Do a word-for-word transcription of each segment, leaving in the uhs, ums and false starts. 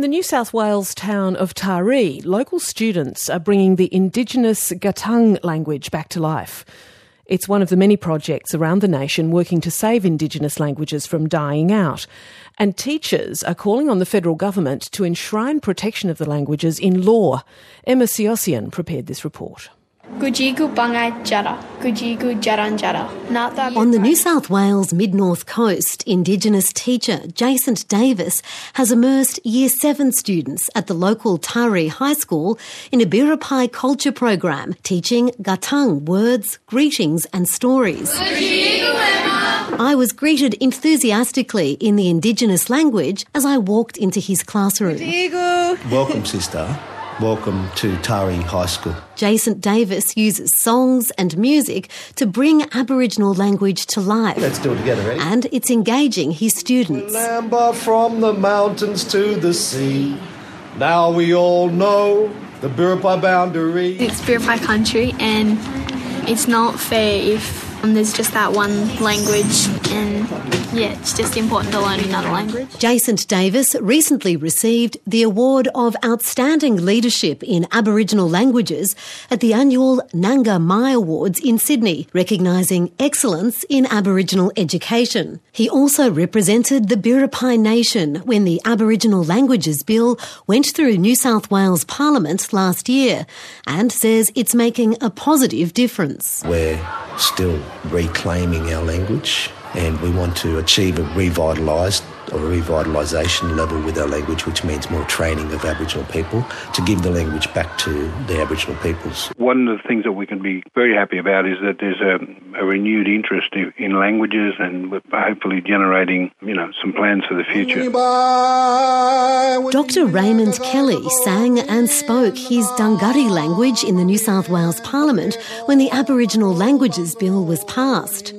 in the New South Wales town of Taree, local students are bringing the Indigenous Gatang language back to life. It's one of the many projects around the nation working to save Indigenous languages from dying out. And teachers are calling on the federal government to enshrine protection of the languages in law. Emma Siosian prepared this report. Gujigu bangai jara, gujigu jaran jara. On the New South Wales mid-north coast, Indigenous teacher Jason Davis has immersed Year seven students at the local Taree High School in a Biripi culture program, teaching Gatang words, greetings and stories. I was greeted enthusiastically in the Indigenous language as I walked into his classroom. Welcome, sister. Welcome to Taree High School. Jason Davis uses songs and music to bring Aboriginal language to life. Let's do it together, ready? And it's engaging his students. Remember from the mountains to the sea. Now we all know the Biripi boundary. It's Biripi country and it's not fair if um, there's just that one language, and yeah, it's just important to learn another language. Jason Davis recently received the award of Outstanding Leadership in Aboriginal Languages at the annual Nanga Mai Awards in Sydney, recognising excellence in Aboriginal education. He also represented the Biripi Nation when the Aboriginal Languages Bill went through New South Wales Parliament last year, and says it's making a positive difference. We're still reclaiming our language, and we want to achieve a revitalised or revitalisation level with our language, which means more training of Aboriginal people to give the language back to the Aboriginal peoples. One of the things that we can be very happy about is that there's a, a renewed interest in, in languages, and we're hopefully generating, you know, some plans for the future. Doctor Raymond Kelly sang and spoke his Dungari language in the New South Wales Parliament when the Aboriginal Languages Bill was passed.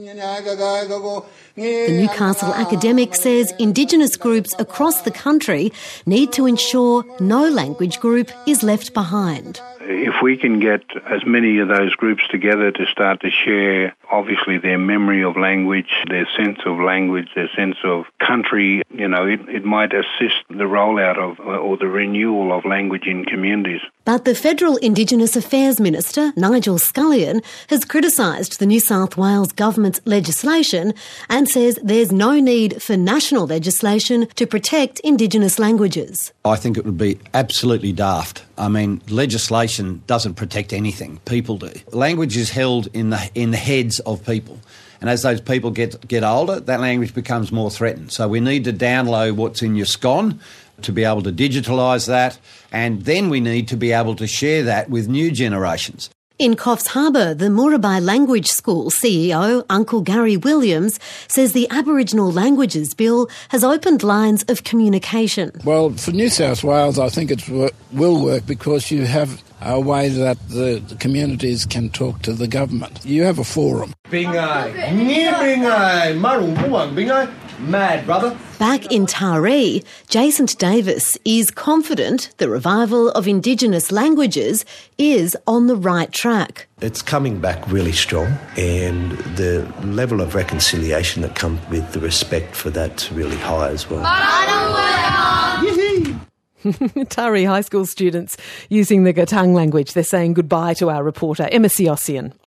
The Newcastle academic says Indigenous groups across the country need to ensure no language group is left behind. If we can get as many of those groups together to start to share, obviously, their memory of language, their sense of language, their sense of country, you know, it, it might assist the rollout of or the renewal of language in communities. But the Federal Indigenous Affairs Minister, Nigel Scullion, has criticised the New South Wales Government's legislation and says there's no need for national legislation to protect Indigenous languages. I think it would be absolutely daft. I mean, legislation doesn't protect anything. People do. Language is held in the in the heads of people. And as those people get get older, that language becomes more threatened. So we need to download what's in your scon to be able to digitalise that, and then we need to be able to share that with new generations. In Coffs Harbour, the Murabai Language School C E O, Uncle Gary Williams, says the Aboriginal Languages Bill has opened lines of communication. Well, for New South Wales, I think it will work because you have a way that the, the communities can talk to the government. You have a forum. Bingai, bingai, maru bingai, mad brother. Back in Taree, Jason Davis is confident the revival of Indigenous languages is on the right track. It's coming back really strong, and the level of reconciliation that comes with the respect for that's really high as well. Taree High School students using the Gatang language. They're saying goodbye to our reporter, Emma Siosian.